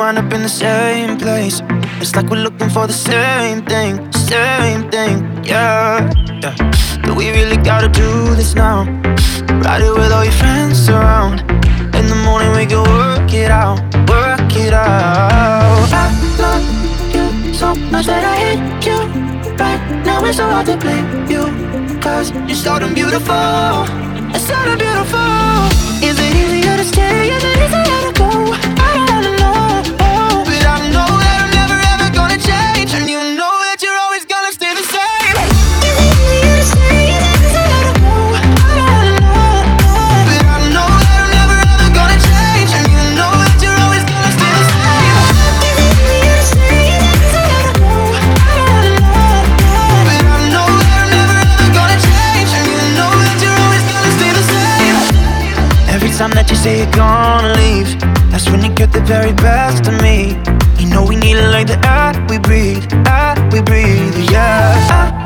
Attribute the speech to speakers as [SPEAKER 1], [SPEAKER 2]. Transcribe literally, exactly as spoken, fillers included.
[SPEAKER 1] wind up in the same place. It's like we're looking for the same thing, same thing, yeah, yeah. Do we really gotta do this now? Ride it with all your friends around. In the morning we can work it out, work it out. I love you so much that I hate you. Right now it's so hard to blame you, cause you're so damn beautiful, it's so damn beautiful. Is it easier to stay, is it easier to go? I don't wanna know, oh. But I know that I'm never ever gonna change, and you know that you're always gonna stay the same. Is it easier to stay, is it easier to go? I don't wanna know, oh. But I know that I'm never ever gonna change, and you know that you're always gonna stay the same. Is it easier to stay, is it easier to go? I don't wanna know, oh. But I know that I'm never ever gonna change, and you know that you're always gonna stay the same. Every time that you say you're gonna leave, that's when you get the very best of me. You know we need it like the air we breathe, air we breathe, yeah.